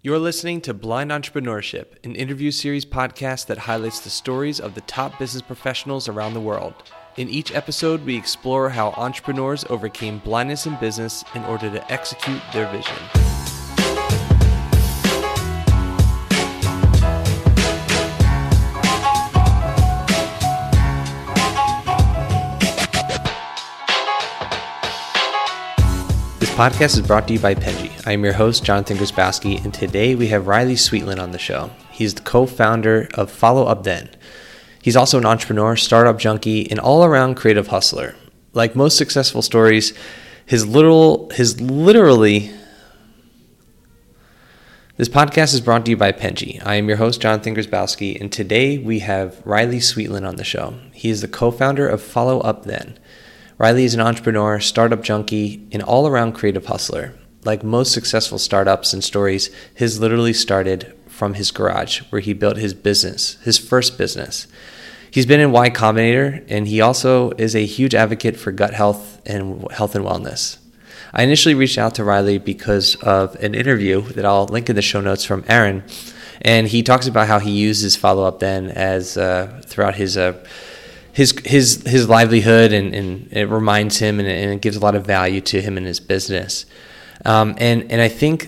You're listening to Blind Entrepreneurship, an interview series podcast that highlights the stories of the top business professionals around the world. In each episode, we explore how entrepreneurs overcame blindness in business in order to execute their vision. This podcast is brought to you by Penji. I am your host, Jonathan Grzybowski, and today we have Riley Sweetland on the show. He's the co-founder of Follow Up Then. He's also an entrepreneur, startup junkie, and all-around creative hustler. Like most successful stories, this podcast is brought to you by Penji. I am your host, Jonathan Grzybowski, and today we have Riley Sweetland on the show. He is the co-founder of Follow Up Then. Riley is an entrepreneur, startup junkie, and all-around creative hustler. Like most successful startups and stories, his literally started from his garage, where he built his business, his first business. He's been in Y Combinator, and he also is a huge advocate for gut health and wellness. I initially reached out to Riley because of an interview that I'll link in the show notes from Aaron, and he talks about how he uses Follow Up Then as throughout his livelihood, and it reminds him and it gives a lot of value to him and his business. And I think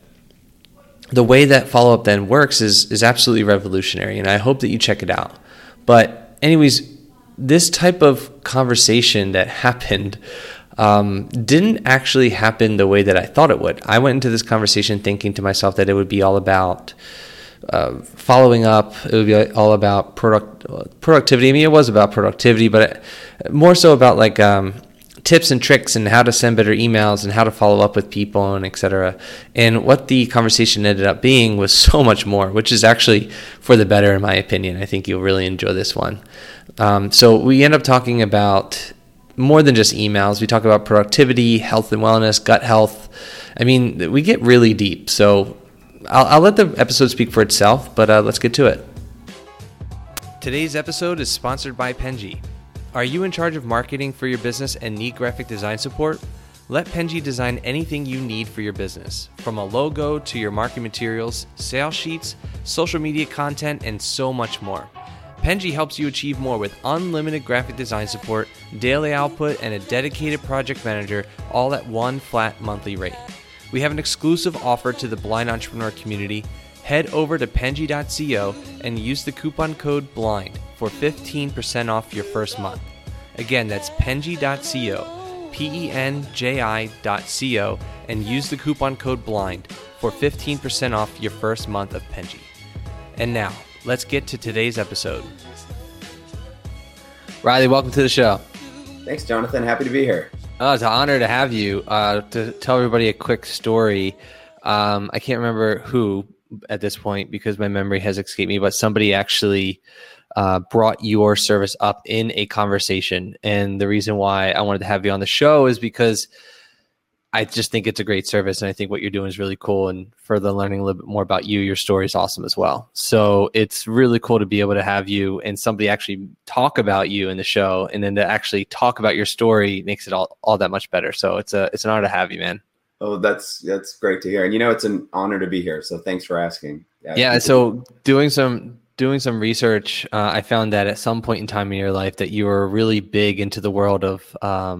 the way that Follow Up Then works is absolutely revolutionary, and I hope that you check it out. But anyways, this type of conversation that happened didn't actually happen the way that I thought it would. I went into this conversation thinking to myself that it would be all about following up. It would be all about productivity. I mean, it was about productivity, but more so about like tips and tricks and how to send better emails and how to follow up with people and etc. And what the conversation ended up being was so much more, which is actually for the better in my opinion. I think you'll really enjoy this one. So we end up talking about more than just emails. We talk about productivity, health and wellness, gut health. I mean, we get really deep. So I'll let the episode speak for itself, but let's get to it. Today's episode is sponsored by Penji. Are you in charge of marketing for your business and need graphic design support? Let Penji design anything you need for your business, from a logo to your marketing materials, sales sheets, social media content, and so much more. Penji helps you achieve more with unlimited graphic design support, daily output, and a dedicated project manager, all at one flat monthly rate. We have an exclusive offer to the blind entrepreneur community. Head over to penji.co and use the coupon code BLIND for 15% off your first month. Again, that's penji.co, penji.co, and use the coupon code BLIND for 15% off your first month of Penji. And now, let's get to today's episode. Riley, welcome to the show. Thanks, Jonathan. Happy to be here. Oh, it's an honor to have you. To tell everybody a quick story, I can't remember who at this point because my memory has escaped me, but somebody actually brought your service up in a conversation. And the reason why I wanted to have you on the show is because I just think it's a great service. And I think what you're doing is really cool. And further learning a little bit more about you, your story is awesome as well. So it's really cool to be able to have you and somebody actually talk about you in the show. And then to actually talk about your story makes it all that much better. So it's an honor to have you, man. Oh, that's great to hear. And it's an honor to be here. So thanks for asking. Yeah. So doing some research, I found that at some point in time in your life that you were really big into the world of,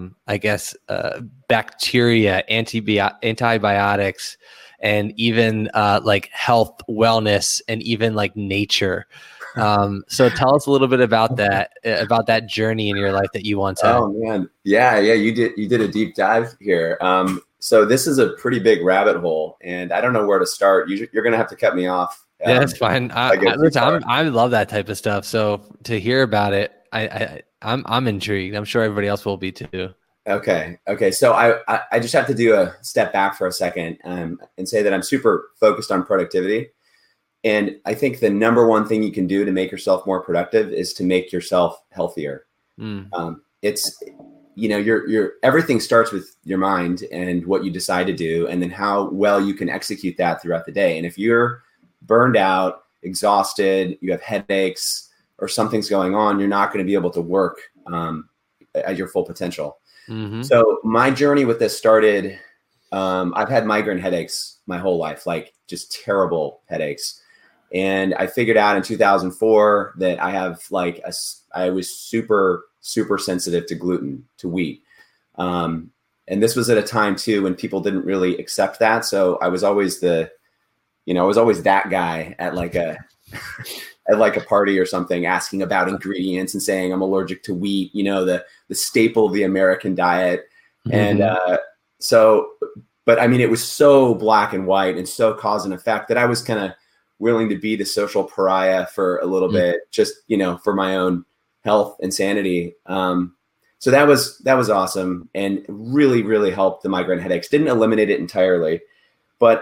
bacteria, antibiotics, and even like health, wellness, and even like nature. So tell us a little bit about that journey in your life that you once had. Oh man. Yeah. You did a deep dive here. So this is a pretty big rabbit hole and I don't know where to start. You're going to have to cut me off. Yeah, that's fine. I love that type of stuff. So to hear about it, I'm intrigued. I'm sure everybody else will be too. Okay. So I just have to do a step back for a second and say that I'm super focused on productivity. And I think the number one thing you can do to make yourself more productive is to make yourself healthier. It's, your everything starts with your mind and what you decide to do, and then how well you can execute that throughout the day. And if you're burned out, exhausted, you have headaches, or something's going on, you're not going to be able to work at your full potential. Mm-hmm. So my journey with this started I've had migraine headaches my whole life, like just terrible headaches. And I figured out in 2004 that I was super, super sensitive to gluten, to wheat. And this was at a time too when people didn't really accept that. So I was always that guy at like a at like a party or something, asking about ingredients and saying I'm allergic to wheat, the staple of the American diet. Mm-hmm. And but I mean, it was so black and white and so cause and effect that I was kind of willing to be the social pariah for a little bit, just, for my own health and sanity. So that was awesome and really, really helped the migraine headaches. Didn't eliminate it entirely, but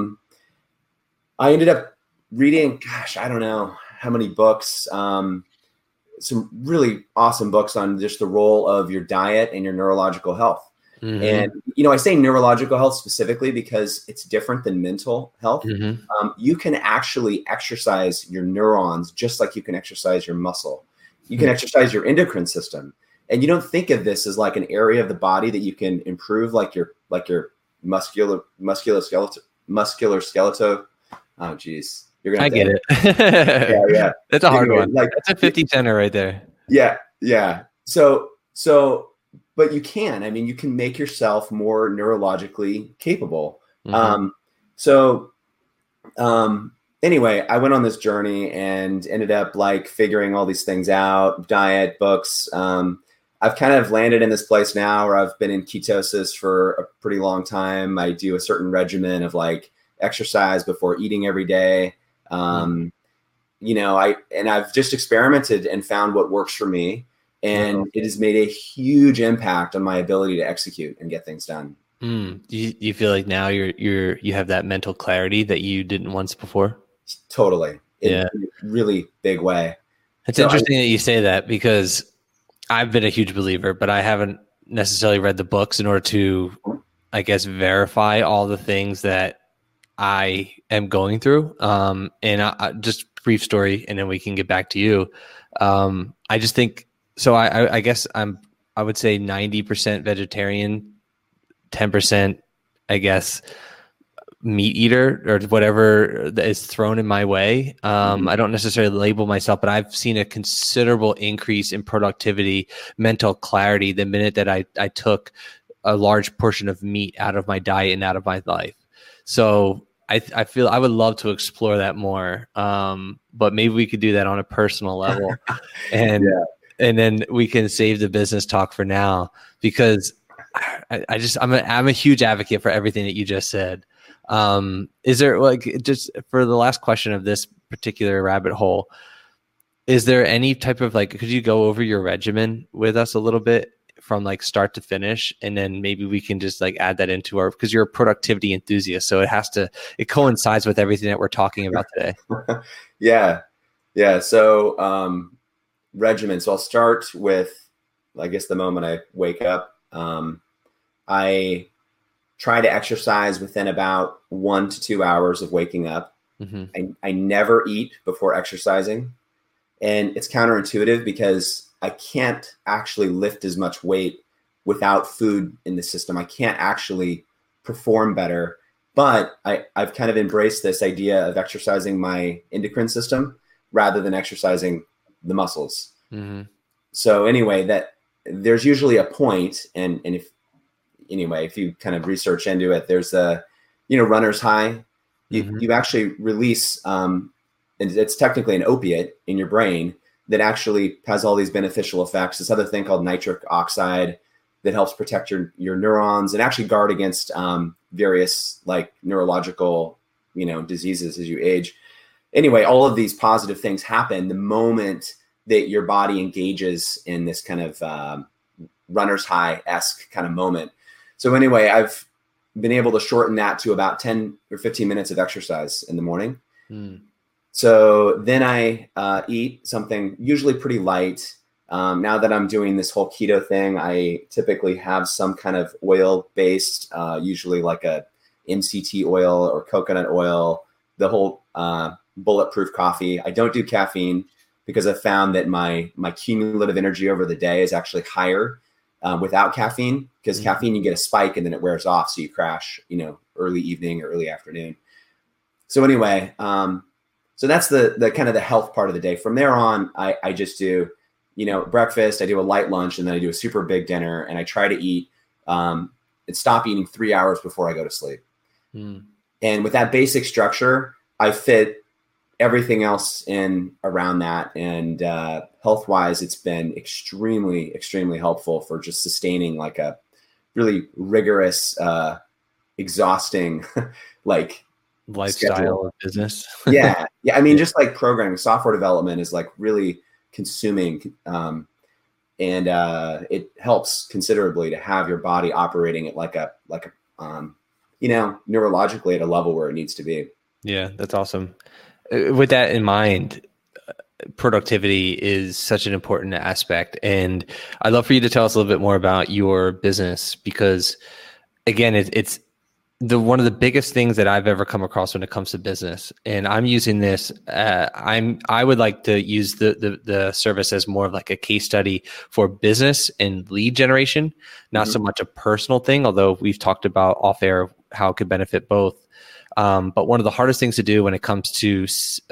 I ended up reading, I don't know how many books, some really awesome books on just the role of your diet and your neurological health. Mm-hmm. And, I say neurological health specifically because it's different than mental health. Mm-hmm. You can actually exercise your neurons just like you can exercise your muscle. You can exercise your endocrine system. And you don't think of this as like an area of the body that you can improve, like your muscular skeletal. Oh, geez. I get it. Yeah. That's a hard one. That's a 50-center right there. Yeah. So, but you can make yourself more neurologically capable. Mm-hmm. Anyway, I went on this journey and ended up figuring all these things out, diet, books. I've kind of landed in this place now where I've been in ketosis for a pretty long time. I do a certain regimen of exercise before eating every day. I've just experimented and found what works for me. And it has made a huge impact on my ability to execute and get things done. Do you feel like now you have that mental clarity that you didn't once before? Totally. In a really big way. It's interesting that you say that because I've been a huge believer, but I haven't necessarily read the books in order to, I guess, verify all the things that I am going through. And just brief story, and then we can get back to you. I just think, so I guess I would say 90% vegetarian, 10%, I guess, meat eater or whatever is thrown in my way. I don't necessarily label myself, but I've seen a considerable increase in productivity, mental clarity the minute that I took a large portion of meat out of my diet and out of my life. So I feel I would love to explore that more. But maybe we could do that on a personal level. And then we can save the business talk for now, because I'm a huge advocate for everything that you just said. Is there, just for the last question of this particular rabbit hole, is there any type of could you go over your regimen with us a little bit from start to finish? And then maybe we can just add that into because you're a productivity enthusiast. So it coincides with everything that we're talking about today. Yeah. So, regimen. So I'll start with, I guess, the moment I wake up. I try to exercise within about 1 to 2 hours of waking up. Mm-hmm. I never eat before exercising. And it's counterintuitive because I can't actually lift as much weight without food in the system. I can't actually perform better. But I've kind of embraced this idea of exercising my endocrine system rather than exercising the muscles. Mm-hmm. So anyway, that there's usually a point, and if you kind of research into it, there's a, runner's high. You actually release, and it's technically an opiate in your brain that actually has all these beneficial effects. This other thing called nitric oxide that helps protect your neurons and actually guard against various neurological, diseases as you age. Anyway, all of these positive things happen the moment that your body engages in this kind of runner's high-esque kind of moment. So anyway, I've been able to shorten that to about 10 or 15 minutes of exercise in the morning. So then I eat something usually pretty light. Now that I'm doing this whole keto thing, I typically have some kind of oil-based, usually like a MCT oil or coconut oil, the whole bulletproof coffee. I don't do caffeine because I found that my cumulative energy over the day is actually higher without caffeine, because caffeine, you get a spike and then it wears off. So you crash, early evening or early afternoon. So anyway, so that's the kind of the health part of the day. From there on, I just do, breakfast, I do a light lunch, and then I do a super big dinner, and I try to eat and stop eating 3 hours before I go to sleep. And with that basic structure, I fit everything else in around that. And health-wise, it's been extremely, extremely helpful for just sustaining like a really rigorous, exhausting, like lifestyle schedule. of business. Yeah. I mean, just like programming, software development is like really consuming. And it helps considerably to have your body operating at like a neurologically at a level where it needs to be. Yeah, that's awesome. With that in mind, productivity is such an important aspect. And I'd love for you to tell us a little bit more about your business, because again, it's one of the biggest things that I've ever come across when it comes to business. And I'm using this. I would like to use the service as more of like a case study for business and lead generation, not so much a personal thing, although we've talked about off air how it could benefit both. But one of the hardest things to do when it comes to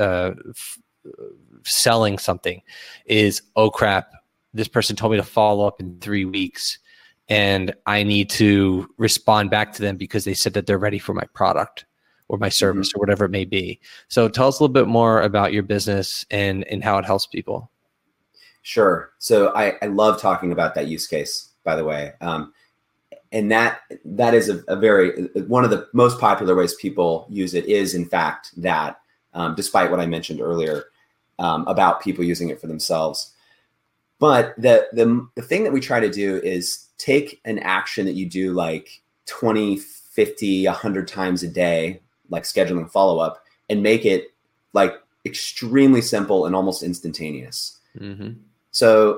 selling something is, oh crap, this person told me to follow up in 3 weeks, and I need to respond back to them because they said that they're ready for my product or my service or whatever it may be. So tell us a little bit more about your business and how it helps people. Sure. So I love talking about that use case, by the way. And that is a very, one of the most popular ways people use it is, in fact, that, despite what I mentioned earlier about people using it for themselves. But the thing that we try to do is take an action that you do like 20, 50, 100 times a day, like scheduling follow-up, and make it like extremely simple and almost instantaneous. So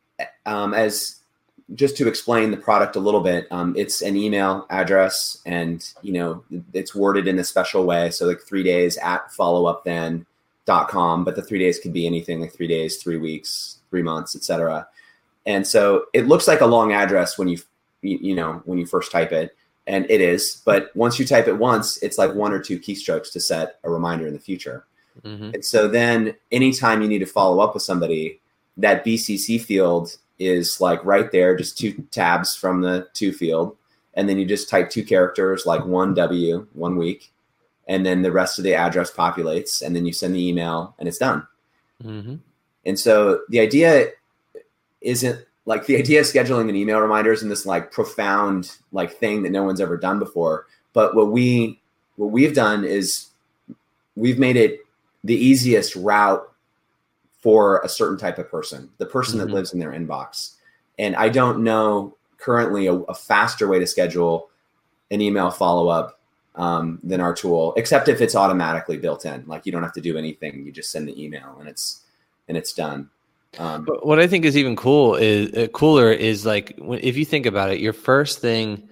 as just to explain the product a little bit, it's an email address, and it's worded in a special way. So like 3 days at followupthen.com, but the 3 days could be anything, like 3 days, 3 weeks, 3 months, etc. And so it looks like a long address when you first type it, and it is. But once you type it once, it's like 1 or 2 keystrokes to set a reminder in the future. And so then anytime you need to follow up with somebody, that BCC field is like right there, just 2 tabs from the to field. And then you just type 2 characters, like 1W, 1 week. And then the rest of the address populates, and then you send the email and it's done. And so the idea isn't like the idea of scheduling an email reminder isn't this like profound like thing that no one's ever done before. But what we've done is we've made it the easiest route for a certain type of person, the person that lives in their inbox. And I don't know currently a faster way to schedule an email follow-up than our tool, except if it's automatically built in. Like you don't have to do anything. You just send the email and it's done. But what I think is even cooler is like, if you think about it, the first thing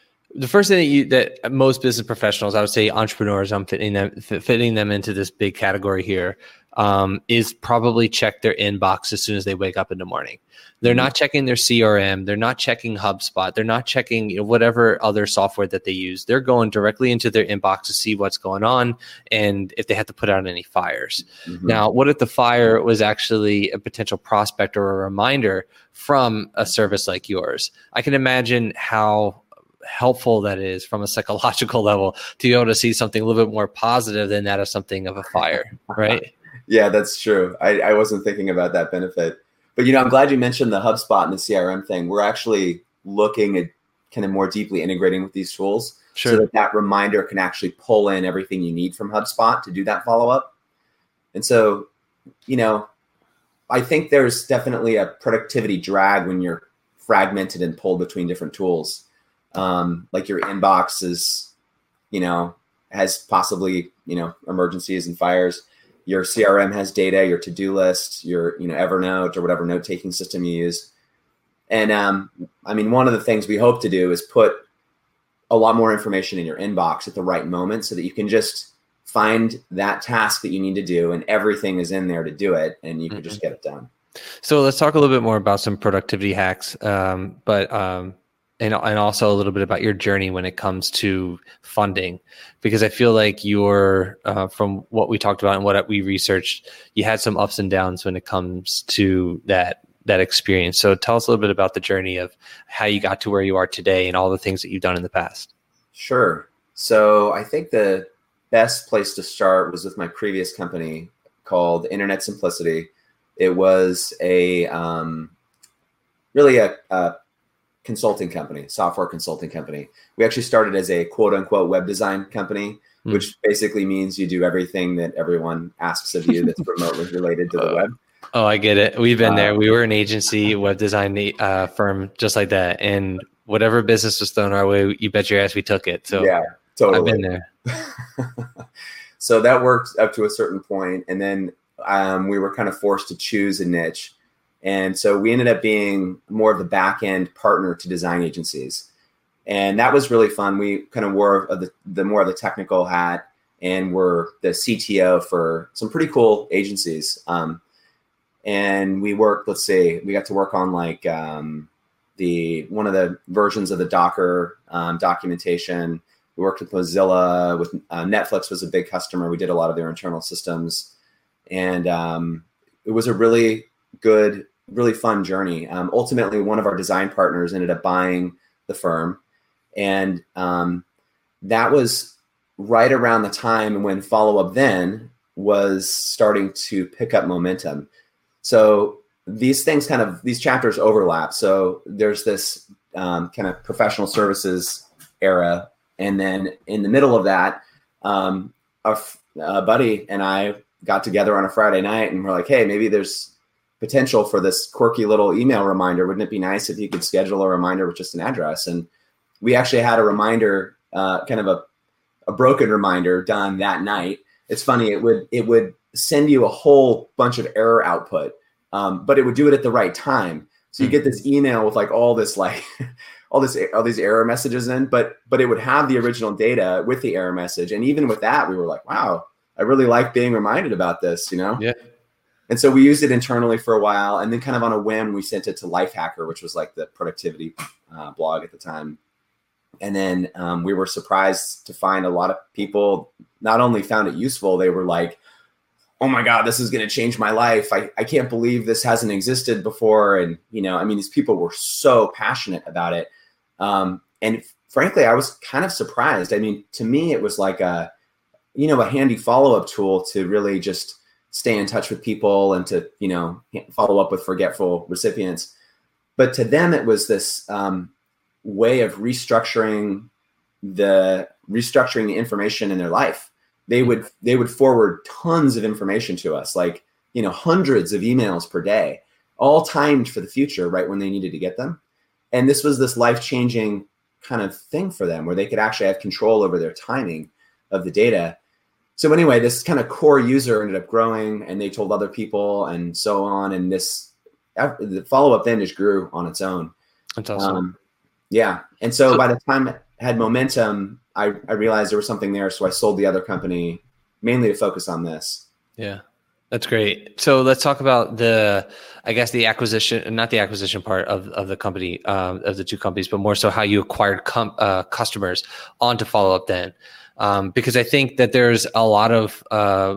that most business professionals, I would say entrepreneurs, I'm fitting them into this big category here, is probably check their inbox as soon as they wake up in the morning. They're not checking their CRM. They're not checking HubSpot. They're not checking whatever other software that they use. They're going directly into their inbox to see what's going on and if they have to put out any fires. Now, what if the fire was actually a potential prospect or a reminder from a service like yours? I can imagine how helpful that is from a psychological level to be able to see something a little bit more positive than that of something of a fire, right? Yeah, that's true. I wasn't thinking about that benefit. But, I'm glad you mentioned the HubSpot and the CRM thing. We're actually looking at kind of more deeply integrating with these tools so that reminder can actually pull in everything you need from HubSpot to do that follow-up. And so, I think there's definitely a productivity drag when you're fragmented and pulled between different tools. Like your inbox is, has possibly, emergencies and fires. Your CRM has data, your to-do list, your, Evernote or whatever note-taking system you use. And one of the things we hope to do is put a lot more information in your inbox at the right moment so that you can just find that task that you need to do and everything is in there to do it and you can just get it done. So let's talk a little bit more about some productivity hacks, and also a little bit about your journey when it comes to funding, because I feel like you're from what we talked about and what we researched, you had some ups and downs when it comes to that experience. So tell us a little bit about the journey of how you got to where you are today and all the things that you've done in the past. Sure. So I think the best place to start was with my previous company called Internet Simplicity. It was really a consulting company, software consulting company. We actually started as a quote unquote web design company, which basically means you do everything that everyone asks of you that's remotely related to the web. Oh, I get it. We've been there. We were an agency, web design firm, just like that. And whatever business was thrown our way, you bet your ass we took it. So yeah, totally. I've been there. So that worked up to a certain point, and then we were kind of forced to choose a niche. And so we ended up being more of the back end partner to design agencies. And that was really fun. We kind of wore the more of the technical hat and were the CTO for some pretty cool agencies. And we worked, we got to work on like one of the versions of the Docker documentation. We worked with Mozilla, with Netflix was a big customer. We did a lot of their internal systems. And it was a really good, really fun journey. Ultimately, one of our design partners ended up buying the firm. And that was right around the time when Follow Up Then was starting to pick up momentum. So these chapters overlap. So there's this kind of professional services era. And then in the middle of that, a buddy and I got together on a Friday night and we're like, hey, maybe there's potential for this quirky little email reminder. Wouldn't it be nice if you could schedule a reminder with just an address? And we actually had a reminder, kind of a broken reminder done that night. It's funny. It would send you a whole bunch of error output, but it would do it at the right time. So you get this email with like all these error messages in, but it would have the original data with the error message. And even with that, we were like, wow, I really like being reminded about this, Yeah. And so we used it internally for a while, and then kind of on a whim, we sent it to Lifehacker, which was like the productivity blog at the time. And then we were surprised to find a lot of people not only found it useful, they were like, oh my God, this is going to change my life. I can't believe this hasn't existed before. And, these people were so passionate about it. And frankly, I was kind of surprised. To me, it was like a handy follow-up tool to really just stay in touch with people and to, follow up with forgetful recipients. But to them, it was this way of restructuring the information in their life. They would forward tons of information to us, like, hundreds of emails per day, all timed for the future, right when they needed to get them. And this was this life-changing kind of thing for them where they could actually have control over their timing of the data. So anyway, this kind of core user ended up growing, and they told other people and so on. And the Follow Up Then just grew on its own. That's awesome. Yeah. And so by the time it had momentum, I realized there was something there. So I sold the other company mainly to focus on this. Yeah, that's great. So let's talk about the acquisition, not the acquisition part of the company, of the two companies, but more so how you acquired customers onto Follow Up Then. Because I think that there's a lot of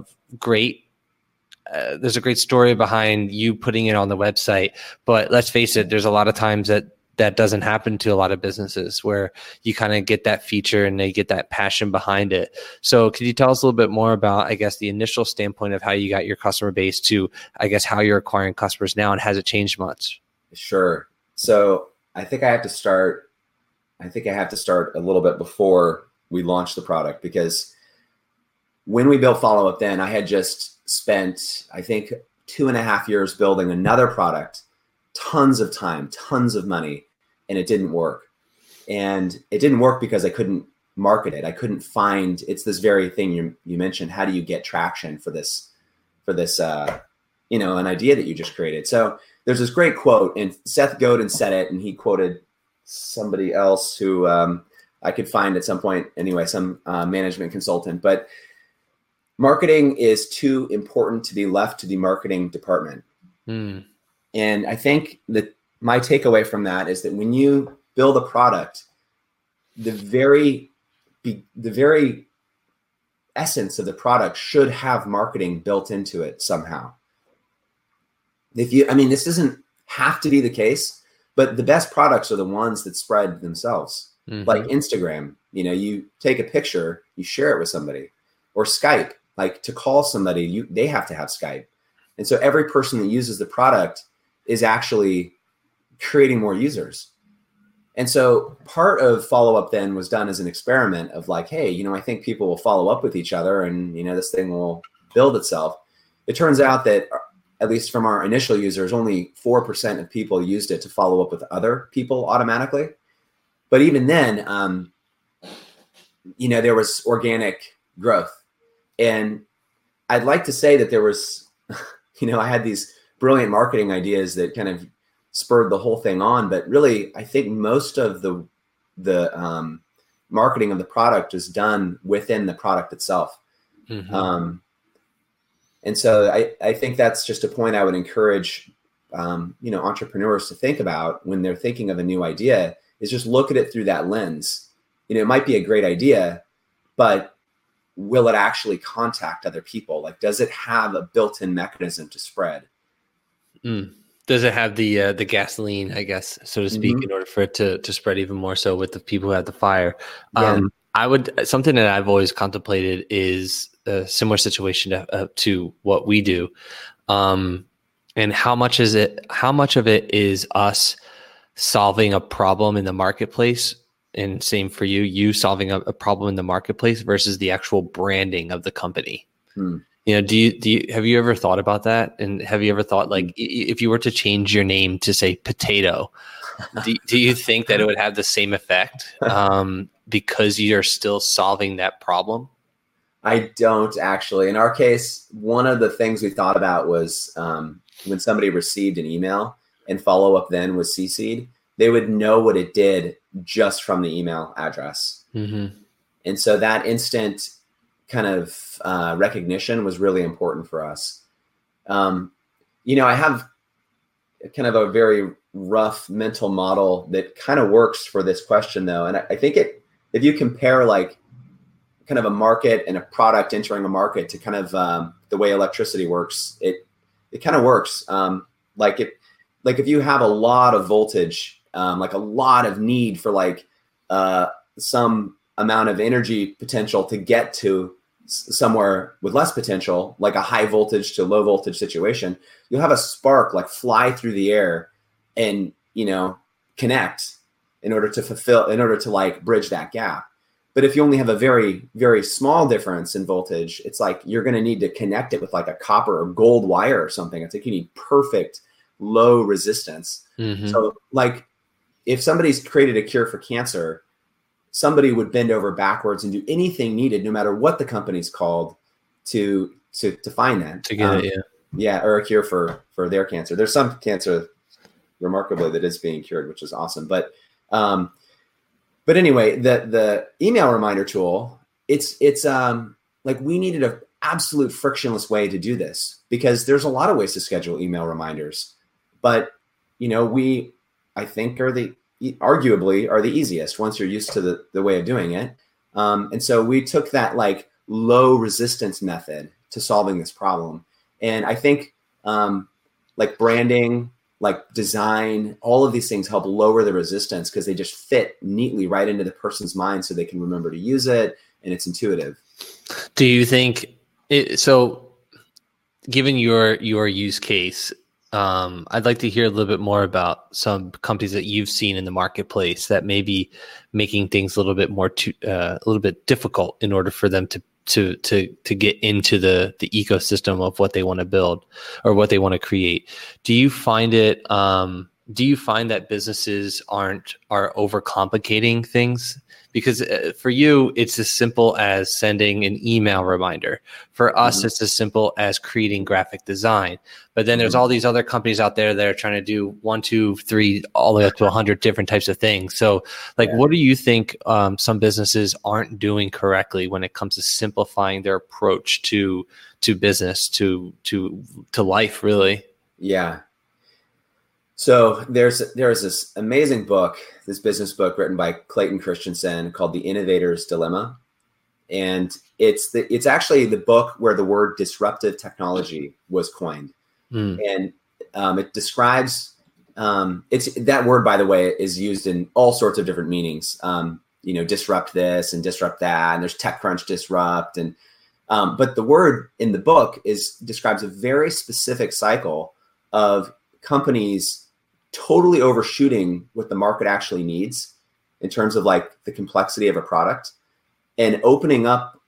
there's a great story behind you putting it on the website, but let's face it, there's a lot of times that doesn't happen to a lot of businesses where you kind of get that feature and they get that passion behind it. So could you tell us a little bit more about, the initial standpoint of how you got your customer base to, how you're acquiring customers now, and has it changed much? Sure. So I think I have to start a little bit before we launched the product, because when we built Follow Up Then, I had just spent, I think, 2.5 years building another product, tons of time, tons of money, and it didn't work. And it didn't work because I couldn't market it. I couldn't find, it's this very thing you mentioned, how do you get traction for this, an idea that you just created? So there's this great quote, and Seth Godin said it, and he quoted somebody else who I could find at some point, anyway, some management consultant. But marketing is too important to be left to the marketing department. And I think that my takeaway from that is that when you build a product, the very essence of the product should have marketing built into it somehow. This doesn't have to be the case, but the best products are the ones that spread themselves. Mm-hmm. Like Instagram, you take a picture, you share it with somebody, or Skype, like to call somebody, they have to have Skype. And so every person that uses the product is actually creating more users. And so part of follow-up then was done as an experiment of like, hey, I think people will follow up with each other and, this thing will build itself. It turns out that, at least from our initial users, only 4% of people used it to follow up with other people automatically. But even then, there was organic growth. And I'd like to say that there was, I had these brilliant marketing ideas that kind of spurred the whole thing on, but really, I think most of the marketing of the product is done within the product itself. Mm-hmm. And so I think that's just a point I would encourage, entrepreneurs to think about when they're thinking of a new idea, is just look at it through that lens. It might be a great idea, but will it actually contact other people? Like, does it have a built-in mechanism to spread? Does it have the gasoline, I guess, so to speak, mm-hmm. in order for it to spread even more so with the people who have the fire? Yeah. Something that I've always contemplated is a similar situation to what we do. And how much of it is us solving a problem in the marketplace, and same for you solving a problem in the marketplace versus the actual branding of the company. Do you have you ever thought about that? And have you ever thought, like, if you were to change your name to say Potato, do you think that it would have the same effect because you're still solving that problem? I don't actually. In our case, one of the things we thought about was when somebody received an email and follow-up then was CC'd, they would know what it did just from the email address. Mm-hmm. And so that instant kind of recognition was really important for us. I have kind of a very rough mental model that kind of works for this question, though. And I think if you compare like kind of a market and a product entering a market to kind of the way electricity works, it kind of works. Like if you have a lot of voltage, like a lot of need for like some amount of energy potential to get to somewhere with less potential, like a high voltage to low voltage situation, you'll have a spark like fly through the air and, connect in order to like bridge that gap. But if you only have a very, very small difference in voltage, it's like you're going to need to connect it with like a copper or gold wire or something. It's like you need perfect low resistance. Mm-hmm. So like if somebody's created a cure for cancer, somebody would bend over backwards and do anything needed, no matter what the company's called, to find that. To get it, yeah, or a cure for their cancer. There's some cancer, remarkably, that is being cured, which is awesome. But anyway, the email reminder tool, it's like we needed an absolute frictionless way to do this because there's a lot of ways to schedule email reminders, but we, I think, arguably are the easiest once you're used to the way of doing it. And so we took that like low resistance method to solving this problem. And I think like branding, like design, all of these things help lower the resistance because they just fit neatly right into the person's mind so they can remember to use it and it's intuitive. Do you think so given your use case, I'd like to hear a little bit more about some companies that you've seen in the marketplace that may be making things a little bit more a little bit difficult in order for them to get into the ecosystem of what they want to build or what they want to create. Do you find that businesses are overcomplicating things? Because for you, it's as simple as sending an email reminder. For us, it's as simple as creating graphic design. But then there's all these other companies out there that are trying to do 1, 2, 3, all the way up to 100 different types of things. So what do you think some businesses aren't doing correctly when it comes to simplifying their approach to business, to life, really? Yeah. So there's this amazing book, this business book written by Clayton Christensen called The Innovator's Dilemma. And it's actually the book where the word disruptive technology was coined. And it describes, it's that word, by the way, is used in all sorts of different meanings. Disrupt this and disrupt that, and there's TechCrunch disrupt. And but the word in the book describes a very specific cycle of companies totally overshooting what the market actually needs in terms of like the complexity of a product, and opening up,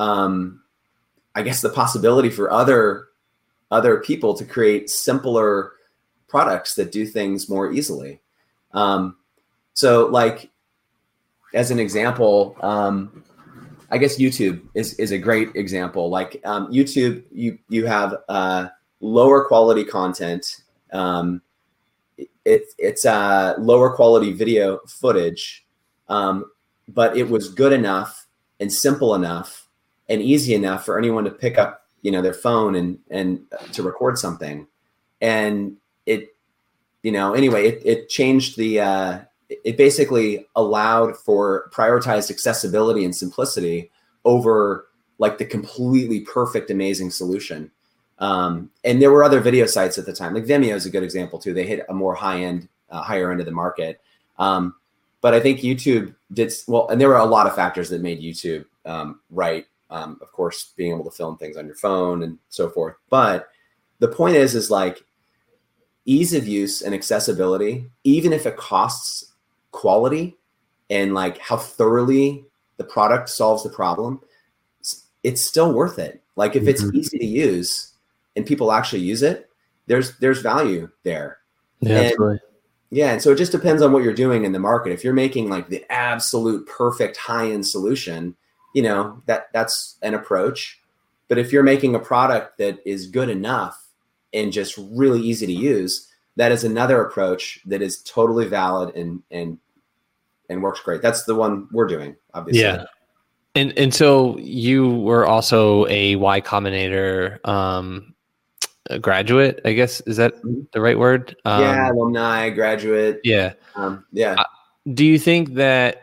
I guess, the possibility for other people to create simpler products that do things more easily. So like, as an example, I guess YouTube is a great example. Like YouTube, you have lower quality content. It's lower quality video footage, but it was good enough and simple enough and easy enough for anyone to pick up, their phone and to record something. And it changed it basically allowed for prioritized accessibility and simplicity over like the completely perfect, amazing solution. And there were other video sites at the time, like Vimeo is a good example too. They hit a more higher end of the market. But I think YouTube did well, and there were a lot of factors that made YouTube right. Of course, being able to film things on your phone and so forth. But the point is like ease of use and accessibility, even if it costs quality and like how thoroughly the product solves the problem, it's still worth it. Like if it's easy to use and people actually use it, there's value there. Yeah, absolutely. Yeah. And so it just depends on what you're doing in the market. If you're making like the absolute perfect high-end solution, that's an approach. But if you're making a product that is good enough and just really easy to use, that is another approach that is totally valid and works great. That's the one we're doing, obviously. Yeah. And so you were also a Y Combinator graduate, I guess. Is that the right word? Alumni, graduate. Yeah. Do you think that,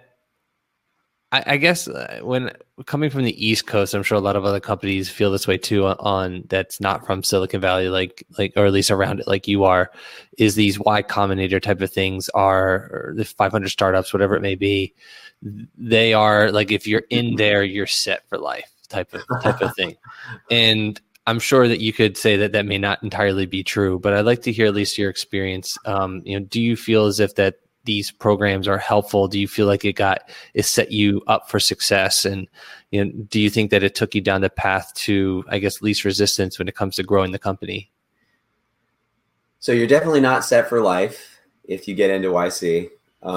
I guess when coming from the East Coast, I'm sure a lot of other companies feel this way too on that's not from Silicon Valley, like, or at least around it, like you are, is these Y Combinator type of things or the 500 startups, whatever it may be. They are like, if you're in there, you're set for life type of thing. And I'm sure that you could say that may not entirely be true, but I'd like to hear at least your experience. Do you feel as if that these programs are helpful? Do you feel like it set you up for success? And, do you think that it took you down the path to, I guess, least resistance when it comes to growing the company? So you're definitely not set for life if you get into YC.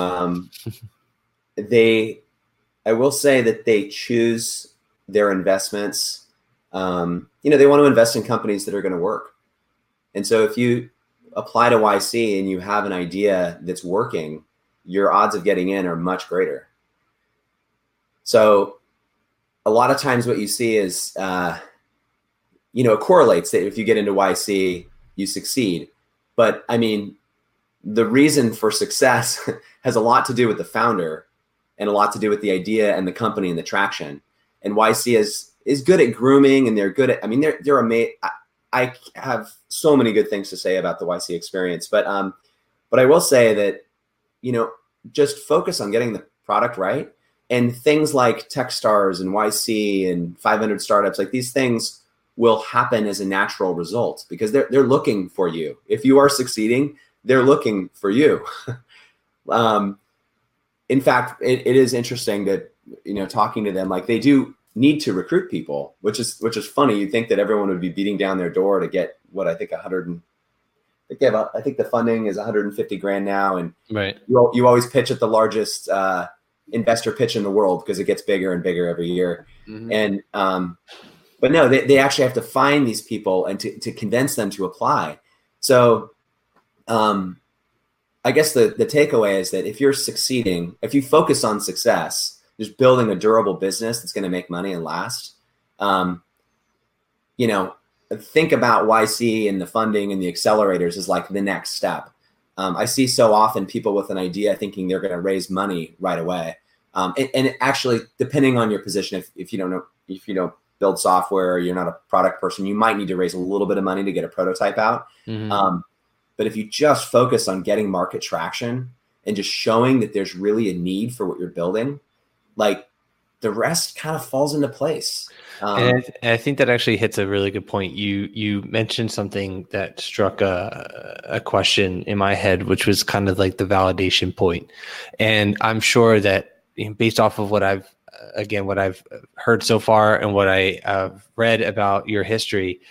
I will say that they choose their investments. They want to invest in companies that are going to work. And so if you apply to YC and you have an idea that's working, your odds of getting in are much greater. So a lot of times what you see is, it correlates that if you get into YC, you succeed. But I mean, the reason for success has a lot to do with the founder and a lot to do with the idea and the company and the traction. And YC is good at grooming, and they're good at, they're amazing. I have so many good things to say about the YC experience, but I will say that, just focus on getting the product right, and things like Techstars and YC and 500 startups, like these things will happen as a natural result because they're looking for you. If you are succeeding, they're looking for you. In fact, it is interesting that, talking to them, like they do need to recruit people, which is funny. You'd think that everyone would be beating down their door to get what I think I think the funding is 150 grand now. And right. You always pitch at the largest investor pitch in the world because it gets bigger and bigger every year. Mm-hmm. And, but no, they actually have to find these people and to convince them to apply. So, I guess the takeaway is that if you're succeeding, if you focus on success, just building a durable business that's going to make money and last, think about YC and the funding and the accelerators is like the next step. I see so often people with an idea thinking they're going to raise money right away. And actually, depending on your position, if you don't build software, or you're not a product person, you might need to raise a little bit of money to get a prototype out. But if you just focus on getting market traction and just showing that there's really a need for what you're building, like the rest kind of falls into place. And I think that actually hits a really good point. You mentioned something that struck a question in my head, which was kind of like the validation point. And I'm sure that based off of what I've heard so far and what I've read about your history,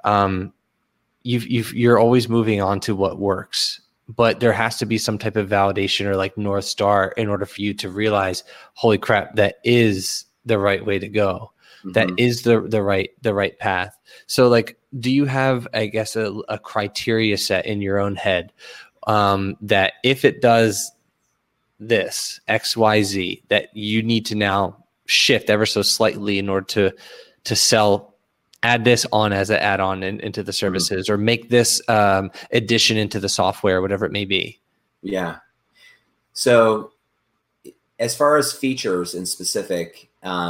you're always moving on to what works. But there has to be some type of validation or like North Star in order for you to realize, holy crap, that is the right way to go. That is the right path. So like, do you have, I guess, a criteria set in your own head that if it does this X, Y, Z, that you need to now shift ever so slightly in order to add this on as an add-on into the services, or make this addition into the software, whatever it may be? Yeah. So as far as features in specific,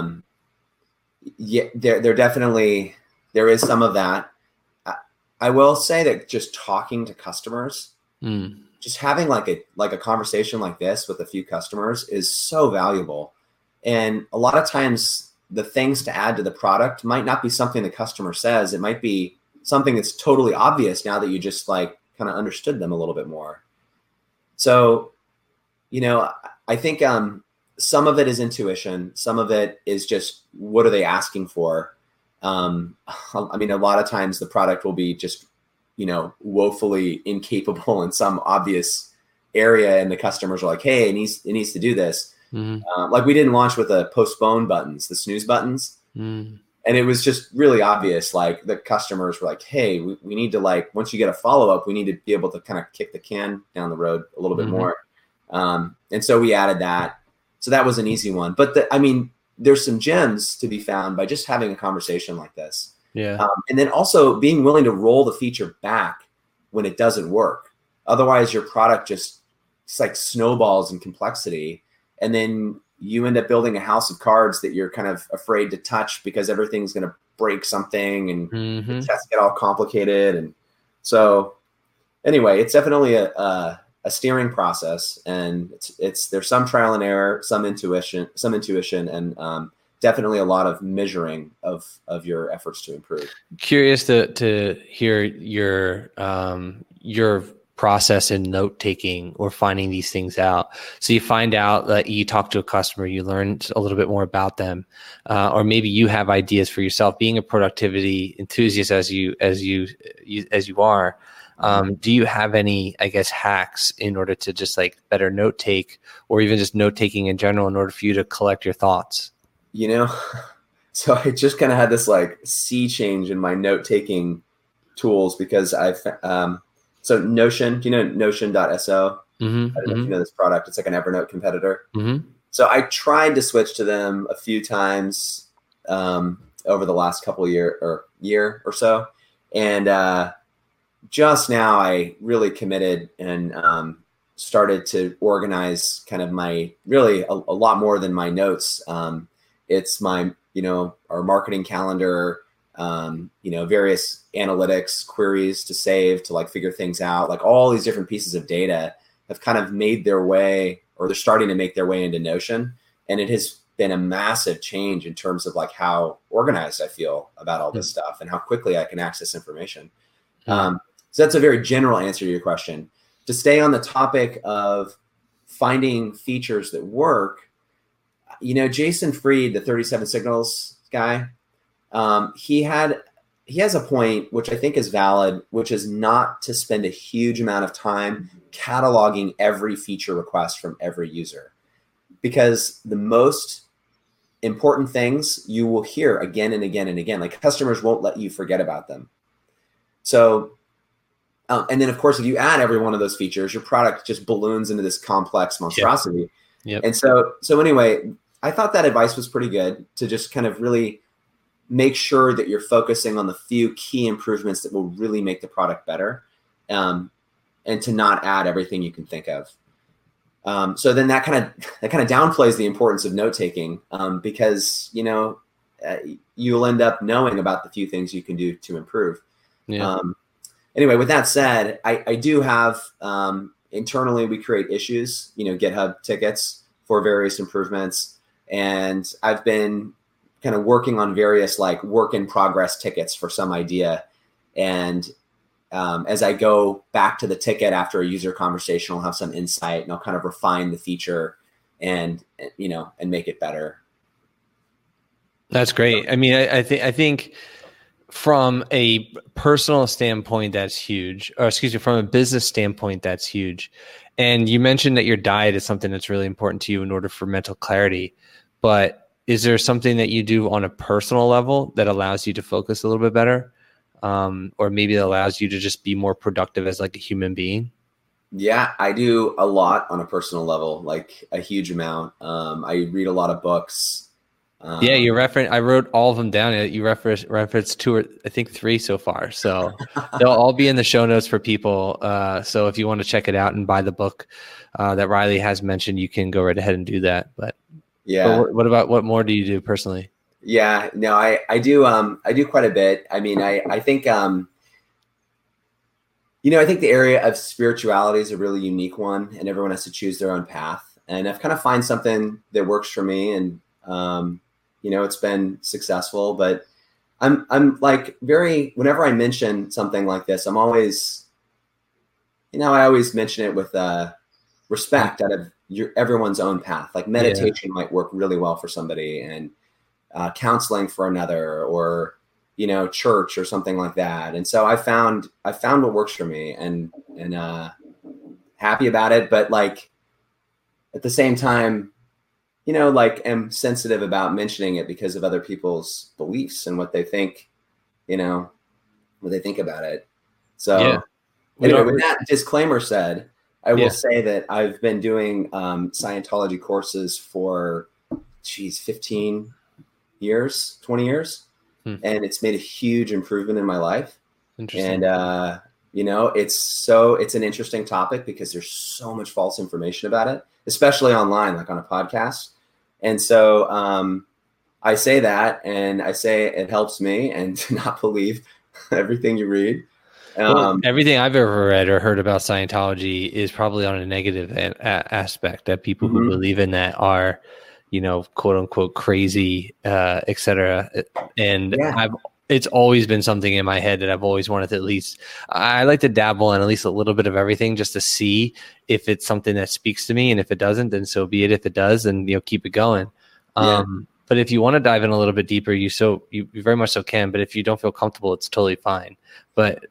yeah, there definitely, there is some of that. I will say that just talking to customers, just having like a conversation like this with a few customers is so valuable. And a lot of times the things to add to the product might not be something the customer says. It might be something that's totally obvious now that you just like kind of understood them a little bit more. So, I think, some of it is intuition. Some of it is just, what are they asking for? I mean, a lot of times the product will be just, woefully incapable in some obvious area. And the customers are like, hey, it needs to do this. Like we didn't launch with the postpone buttons, the snooze buttons. And it was just really obvious. Like the customers were like, hey, we need to, like, once you get a follow-up, we need to be able to kind of kick the can down the road a little bit more. And so we added that. So that was an easy one. But there's some gems to be found by just having a conversation like this. Yeah. And then also being willing to roll the feature back when it doesn't work. Otherwise, your product just, it's like snowballs in complexity. And then you end up building a house of cards that you're kind of afraid to touch because everything's going to break something and it has to get all complicated. And so anyway, it's definitely a steering process, and there's some trial and error, some intuition, and definitely a lot of measuring of your efforts to improve. Curious to hear your process in note taking or finding these things out. So you find out that you talk to a customer, you learn a little bit more about them, or maybe you have ideas for yourself. Being a productivity enthusiast as you are. Do you have any, I guess, hacks in order to just like better note take, or even just note taking in general, in order for you to collect your thoughts? So I just kind of had this like sea change in my note taking tools because so Notion, do you know Notion.so? I don't know if you know this product. It's like an Evernote competitor. So I tried to switch to them a few times over the last couple of year or so. And just now I really committed and started to organize kind of my, really a lot more than my notes. It's my, our marketing calendar, various analytics queries to save, to like figure things out. Like all these different pieces of data have kind of made their way, or they're starting to make their way into Notion. And it has been a massive change in terms of like how organized I feel about all this stuff and how quickly I can access information. So that's a very general answer to your question. To stay on the topic of finding features that work, Jason Fried, the 37 Signals guy, he has a point, which I think is valid, which is not to spend a huge amount of time cataloging every feature request from every user, because the most important things you will hear again and again and again. Like customers won't let you forget about them. So, and then of course, if you add every one of those features, your product just balloons into this complex monstrosity. Yep. And so anyway, I thought that advice was pretty good, to just kind of really make sure that you're focusing on the few key improvements that will really make the product better. and to not add everything you can think of. So then that kind of downplays the importance of note taking, because you'll end up knowing about the few things you can do to improve. Yeah. Anyway, with that said, I do have internally we create issues, GitHub tickets for various improvements, and I've been kind of working on various like work in progress tickets for some idea, and as I go back to the ticket after a user conversation, I'll have some insight and I'll kind of refine the feature and make it better. That's great. I mean, I think from a personal standpoint, that's huge. Or excuse me, from a business standpoint, that's huge. And you mentioned that your diet is something that's really important to you in order for mental clarity. But is there something that you do on a personal level that allows you to focus a little bit better? Or maybe it allows you to just be more productive as like a human being? Yeah, I do a lot on a personal level, like a huge amount. I read a lot of books. Yeah, I wrote all of them down. You referenced 2 or I think 3 so far. So they'll all be in the show notes for people. So if you want to check it out and buy the book that Riley has mentioned, you can go right ahead and do that. But what more do you do personally? Yeah, no, I do quite a bit. I mean, I think, I think the area of spirituality is a really unique one, and everyone has to choose their own path. And I've kind of find something that works for me, and, it's been successful, but I'm like whenever I mention something like this, I'm always, I always mention it with, respect out of everyone's own path. Like meditation might work really well for somebody, and, counseling for another, or church or something like that. And so I found what works for me, and happy about it, but like at the same time, am sensitive about mentioning it because of other people's beliefs and what they think, about it. So anyway, with that disclaimer said, I will say that I've been doing Scientology courses for 15 years, 20 years. And it's made a huge improvement in my life. Interesting. And, it's an interesting topic because there's so much false information about it, especially online, like on a podcast. And so I say that, and I say it helps me, and to not believe everything you read. Everything I've ever read or heard about Scientology is probably on a negative aspect, that people who believe in that are, quote unquote crazy, et cetera. And it's always been something in my head that I've always wanted to I like to dabble in at least a little bit of everything, just to see if it's something that speaks to me. And if it doesn't, then so be it. If it does, then, keep it going. But if you want to dive in a little bit deeper, you very much so can. But if you don't feel comfortable, it's totally fine. But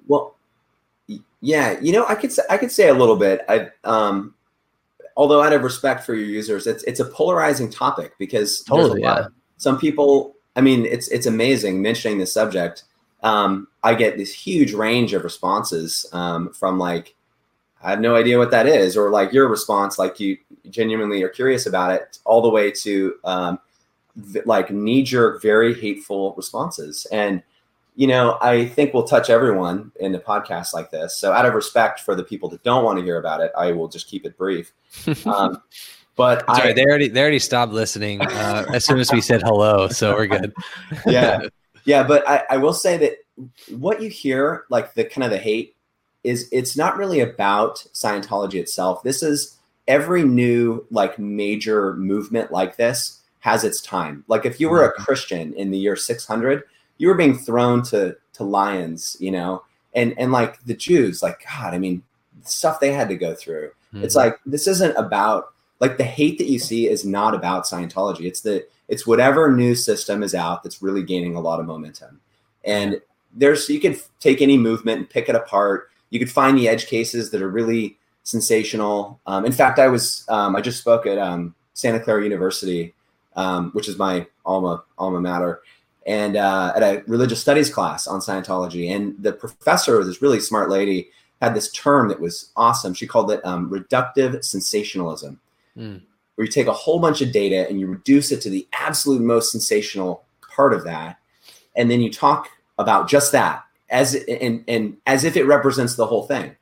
I could say a little bit. Although out of respect for your users, it's a polarizing topic, because some people, I mean, it's amazing mentioning this subject. I get this huge range of responses from like, I have no idea what that is, or like your response, like you genuinely are curious about it, all the way to like knee-jerk, very hateful responses. And I think we'll touch everyone in a podcast like this. So out of respect for the people that don't want to hear about it, I will just keep it brief. But sorry, they already stopped listening as soon as we said hello, so we're good. Yeah. But I will say that what you hear, like the kind of the hate, it's not really about Scientology itself. This is every new like major movement like this has its time. Like if you were a Christian in the year 600, you were being thrown to lions, and like the Jews, like, God, I mean, the stuff they had to go through. It's like, this isn't about, like, the hate that you see is not about Scientology. It's whatever new system is out that's really gaining a lot of momentum. And you could take any movement and pick it apart. You could find the edge cases that are really sensational. In fact, I just spoke at Santa Clara University, which is my alma mater, and at a religious studies class on Scientology. And the professor, this really smart lady, had this term that was awesome. She called it reductive sensationalism, where you take a whole bunch of data and you reduce it to the absolute most sensational part of that, and then you talk about just that as if it represents the whole thing.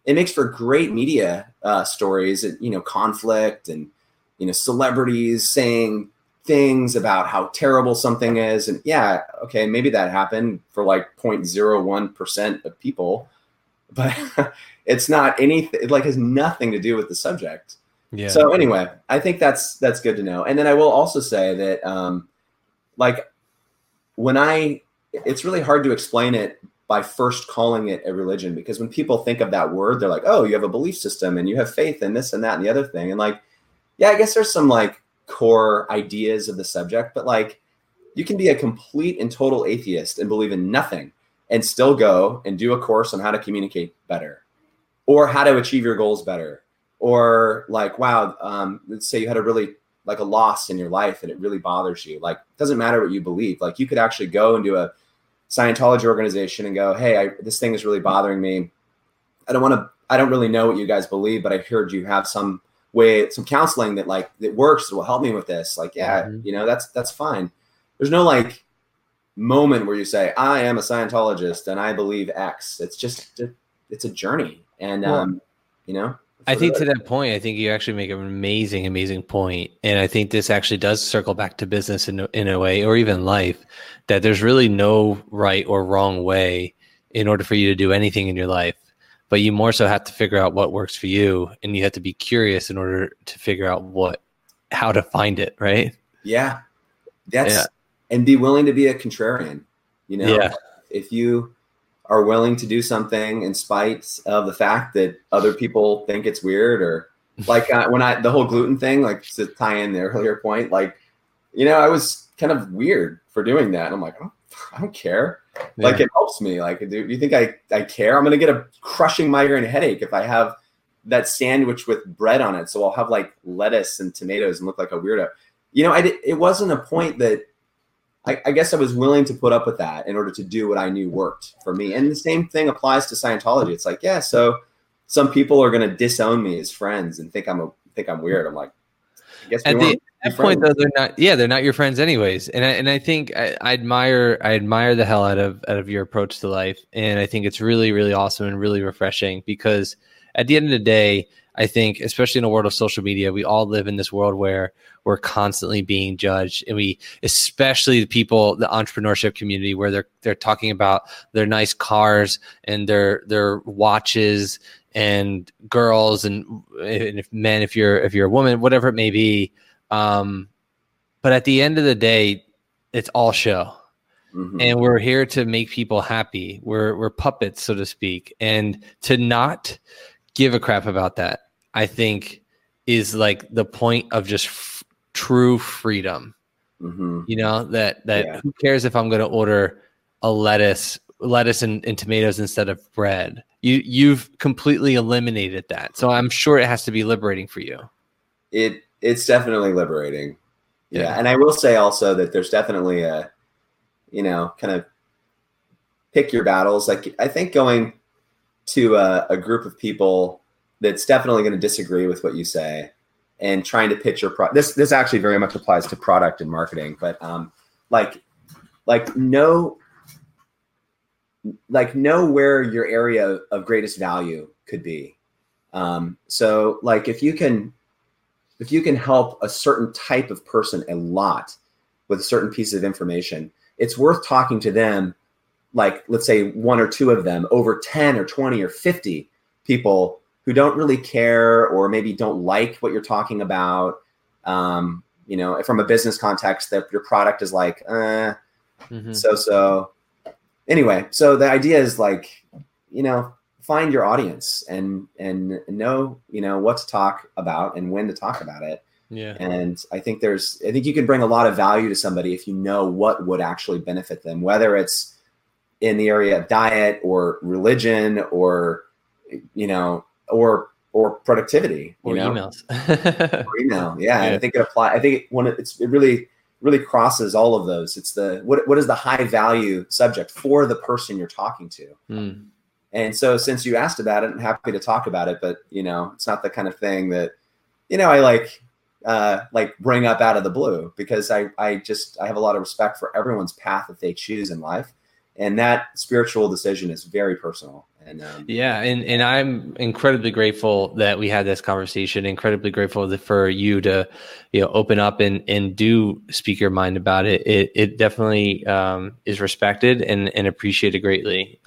it makes for great media stories, and, conflict and, celebrities saying things about how terrible something is. And yeah, okay, maybe that happened for like 0.01% of people, but it's not anything, it like has nothing to do with the subject. Yeah. So anyway, I think that's good to know. And then I will also say that like it's really hard to explain it by first calling it a religion, because when people think of that word, they're like, oh, you have a belief system and you have faith in this and that and the other thing. And like, yeah, I guess there's some like core ideas of the subject, but like you can be a complete and total atheist and believe in nothing and still go and do a course on how to communicate better or how to achieve your goals better. Or like, wow, let's say you had a loss in your life and it really bothers you. Like, it doesn't matter what you believe. Like, you could actually go into a Scientology organization and go, hey, this thing is really bothering me. I don't really know what you guys believe, but I heard you have some counseling that works, that will help me with this. Like, yeah, that's fine. There's no like moment where you say, I am a Scientologist and I believe X. It's just, it's a journey. And, I think to that point, I think you actually make an amazing, amazing point. And I think this actually does circle back to business in a way, or even life, that there's really no right or wrong way in order for you to do anything in your life. But you more so have to figure out what works for you. And you have to be curious in order to figure out how to find it, right? Yeah. And be willing to be a contrarian. Yeah. If you are willing to do something in spite of the fact that other people think it's weird, or like the whole gluten thing, like to tie in the earlier point, like, I was kind of weird for doing that. And I'm like, oh, I don't care. Yeah. Like, it helps me. Like, do you think I care? I'm going to get a crushing migraine headache if I have that sandwich with bread on it. So I'll have like lettuce and tomatoes and look like a weirdo. It wasn't a point that, I guess I was willing to put up with that in order to do what I knew worked for me. And the same thing applies to Scientology. It's like, yeah, so some people are going to disown me as friends and think I'm weird. I'm like, I guess at that point though, they're not your friends anyways. And I think I admire the hell out of your approach to life. And I think it's really, really awesome and really refreshing, because at the end of the day, I think, especially in a world of social media, we all live in this world where we're constantly being judged, and especially the people, the entrepreneurship community, where they're talking about their nice cars and their watches and girls and if men, if you're a woman, whatever it may be. But at the end of the day, it's all show. Mm-hmm. And we're here to make people happy. We're puppets, so to speak, and to not give a crap about that, I think, is like the point of just true freedom. Mm-hmm. That who cares if I'm going to order a lettuce and tomatoes instead of bread? You've completely eliminated that. So I'm sure it has to be liberating for you. It's definitely liberating. Yeah. And I will say also that there's definitely a, kind of pick your battles. Like, I think going to a group of people that's definitely going to disagree with what you say and trying to pitch your this actually very much applies to product and marketing, but know where your area of greatest value could be. So like if you can help a certain type of person a lot with a certain piece of information, it's worth talking to them. Like, let's say one or two of them over 10 or 20 or 50 people who don't really care, or maybe don't like what you're talking about. From a business context, that your product is like, so. Anyway, so the idea is like, find your audience and know, what to talk about and when to talk about it. Yeah. And I think you can bring a lot of value to somebody if you know what would actually benefit them, whether it's in the area of diet or religion or, or productivity, or emails, or email. Yeah. And I think it really, really crosses all of those. It's what is the high value subject for the person you're talking to? Mm. And so since you asked about it, I'm happy to talk about it, but it's not the kind of thing that, I like bring up out of the blue, because I have a lot of respect for everyone's path that they choose in life. And that spiritual decision is very personal. And and I'm incredibly grateful that we had this conversation. Incredibly grateful for you to, open up and do speak your mind about it. It definitely is respected and appreciated greatly.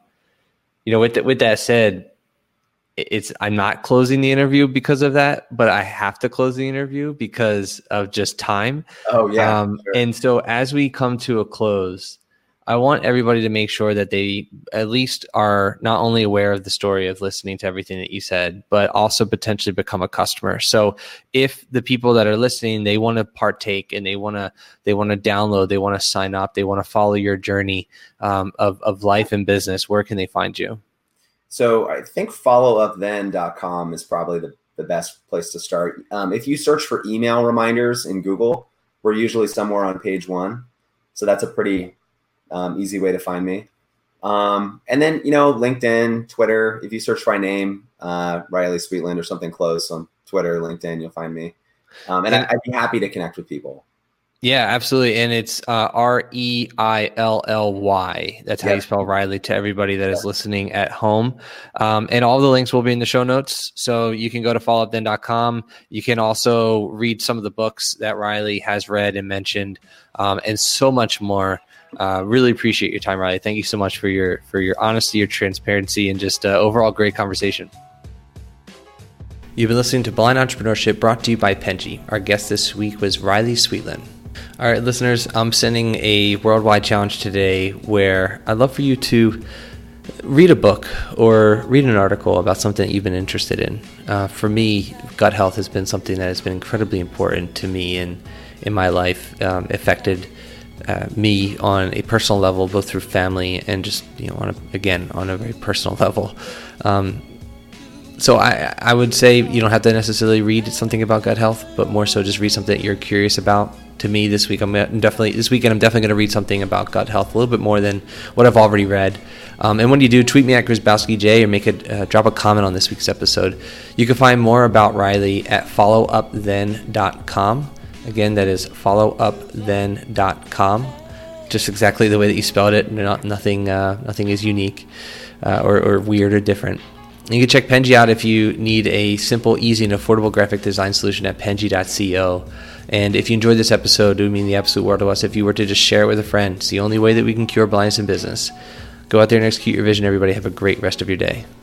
With that said, I'm not closing the interview because of that, but I have to close the interview because of just time. Oh yeah. Sure. And so as we come to a close, I want everybody to make sure that they at least are not only aware of the story of listening to everything that you said, but also potentially become a customer. So if the people that are listening, they want to partake and they want to download, they want to sign up, they want to follow your journey of life and business, where can they find you? So I think followupthen.com is probably the best place to start. If you search for email reminders in Google, we're usually somewhere on page 1. So that's a pretty easy way to find me. And then, LinkedIn, Twitter, if you search for my name, Riley Sweetland or something close on Twitter, LinkedIn, you'll find me. And I'd be happy to connect with people. Yeah, absolutely. And it's Reilly. That's how you spell Riley to everybody that is listening at home. And all the links will be in the show notes. So you can go to followupthen.com. You can also read some of the books that Riley has read and mentioned, and so much more. Really appreciate your time, Riley. Thank you so much for your honesty, your transparency, and just overall great conversation. You've been listening to Blind Entrepreneurship, brought to you by Penji. Our guest this week was Riley Sweetland. All right, listeners, I'm sending a worldwide challenge today where I'd love for you to read a book or read an article about something that you've been interested in. For me, gut health has been something that has been incredibly important to me in my life, affected me on a personal level, both through family and just, on a very personal level. So I would say you don't have to necessarily read something about gut health, but more so just read something that you're curious about. To me, this weekend I'm definitely going to read something about gut health a little bit more than what I've already read. And when you do, tweet me at GrzybowskiJ or drop a comment on this week's episode. You can find more about Riley at followupthen.com. Again, that is followupthen.com. Just exactly the way that you spelled it. Nothing is unique or weird or different. You can check Penji out if you need a simple, easy, and affordable graphic design solution at penji.co. And if you enjoyed this episode, it would mean the absolute world to us if you were to just share it with a friend. It's the only way that we can cure blindness in business. Go out there and execute your vision, everybody. Have a great rest of your day.